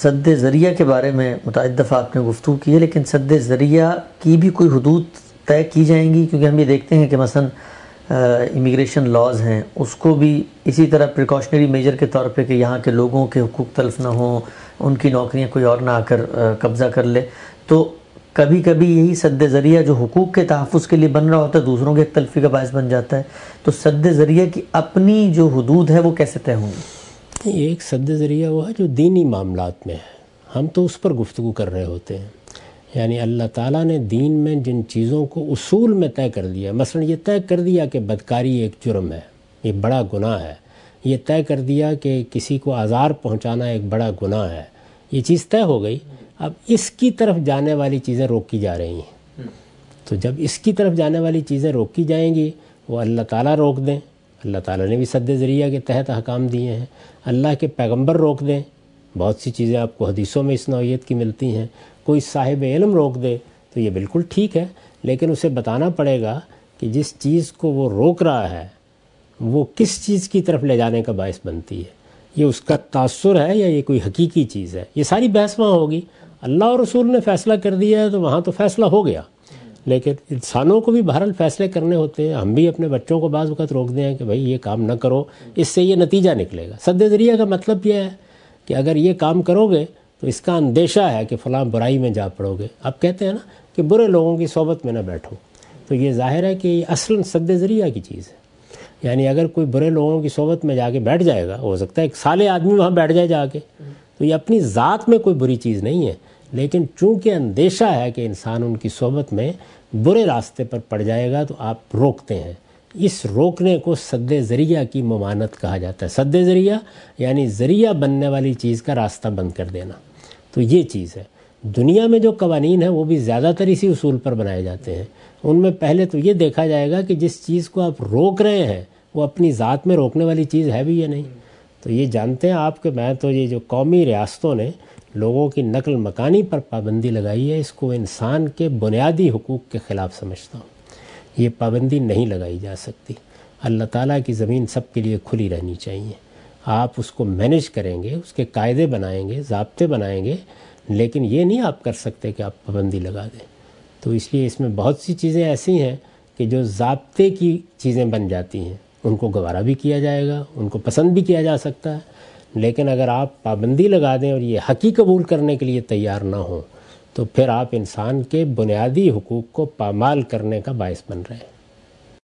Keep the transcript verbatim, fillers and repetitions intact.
سد ذریعہ کے بارے میں متعدد دفعہ آپ نے گفتگو کی ہے، لیکن سد ذریعہ کی بھی کوئی حدود طے کی جائیں گی؟ کیونکہ ہم یہ دیکھتے ہیں کہ مثلا امیگریشن لاز ہیں، اس کو بھی اسی طرح پریکاشنری میجر کے طور پہ کہ یہاں کے لوگوں کے حقوق تلف نہ ہوں، ان کی نوکریاں کوئی اور نہ آ کر قبضہ کر لے. تو کبھی کبھی یہی سد ذریعہ جو حقوق کے تحفظ کے لیے بن رہا ہوتا ہے دوسروں کے تلفی کا باعث بن جاتا ہے. تو سد ذریعہ کی اپنی جو حدود ہے وہ کیسے طے ہوں گی؟ ایک سد ذریعہ وہ ہے جو دینی معاملات میں ہے، ہم تو اس پر گفتگو کر رہے ہوتے ہیں. یعنی اللہ تعالیٰ نے دین میں جن چیزوں کو اصول میں طے کر دیا، مثلا یہ طے کر دیا کہ بدکاری ایک جرم ہے، یہ بڑا گناہ ہے. یہ طے کر دیا کہ کسی کو آزار پہنچانا ایک بڑا گناہ ہے. یہ چیز طے ہو گئی. اب اس کی طرف جانے والی چیزیں روکی جا رہی ہیں. تو جب اس کی طرف جانے والی چیزیں روکی جائیں گی وہ اللہ تعالیٰ روک دیں. اللہ تعالیٰ نے بھی سد ذریعہ کے تحت احکام دیے ہیں. اللہ کے پیغمبر روک دیں. بہت سی چیزیں آپ کو حدیثوں میں اس نوعیت کی ملتی ہیں. کوئی صاحب علم روک دے تو یہ بالکل ٹھیک ہے، لیکن اسے بتانا پڑے گا کہ جس چیز کو وہ روک رہا ہے وہ کس چیز کی طرف لے جانے کا باعث بنتی ہے. یہ اس کا تاثر ہے یا یہ کوئی حقیقی چیز ہے. یہ ساری بحث وہاں ہوگی. اللہ اور رسول نے فیصلہ کر دیا ہے تو وہاں تو فیصلہ ہو گیا، لیکن انسانوں کو بھی بہرحال فیصلے کرنے ہوتے ہیں. ہم بھی اپنے بچوں کو بعض وقت روک دیں کہ بھائی یہ کام نہ کرو، اس سے یہ نتیجہ نکلے گا. سد ذریعہ کا مطلب یہ ہے کہ اگر یہ کام کرو گے تو اس کا اندیشہ ہے کہ فلاں برائی میں جا پڑو گے. آپ کہتے ہیں نا کہ برے لوگوں کی صحبت میں نہ بیٹھو، تو یہ ظاہر ہے کہ یہ اصل سد ذریعہ کی چیز ہے. یعنی اگر کوئی برے لوگوں کی صحبت میں جا کے بیٹھ جائے گا، ہو سکتا ہے ایک صالح آدمی وہاں بیٹھ جائے جا کے، تو یہ اپنی ذات میں کوئی بری چیز نہیں ہے، لیکن چونکہ اندیشہ ہے کہ انسان ان کی صحبت میں برے راستے پر پڑ جائے گا تو آپ روکتے ہیں. اس روکنے کو سد ذریعہ کی ممانعت کہا جاتا ہے. سد ذریعہ یعنی ذریعہ بننے والی چیز کا راستہ بند کر دینا. تو یہ چیز ہے. دنیا میں جو قوانین ہیں وہ بھی زیادہ تر اسی اصول پر بنائے جاتے ہیں. ان میں پہلے تو یہ دیکھا جائے گا کہ جس چیز کو آپ روک رہے ہیں وہ اپنی ذات میں روکنے والی چیز ہے بھی یا نہیں. تو یہ جانتے ہیں آپ کہ میں تو یہ جو قومی ریاستوں نے لوگوں کی نقل مکانی پر پابندی لگائی ہے، اس کو انسان کے بنیادی حقوق کے خلاف سمجھتا ہوں. یہ پابندی نہیں لگائی جا سکتی. اللہ تعالیٰ کی زمین سب کے لیے کھلی رہنی چاہیے. آپ اس کو مینیج کریں گے، اس کے قاعدے بنائیں گے، ضابطے بنائیں گے، لیکن یہ نہیں آپ کر سکتے کہ آپ پابندی لگا دیں. تو اس لیے اس میں بہت سی چیزیں ایسی ہیں کہ جو ضابطے کی چیزیں بن جاتی ہیں، ان کو گوارا بھی کیا جائے گا، ان کو پسند بھی کیا جا سکتا ہے، لیکن اگر آپ پابندی لگا دیں اور یہ حقیقی قبول کرنے کے لیے تیار نہ ہوں تو پھر آپ انسان کے بنیادی حقوق کو پامال کرنے کا باعث بن رہے ہیں.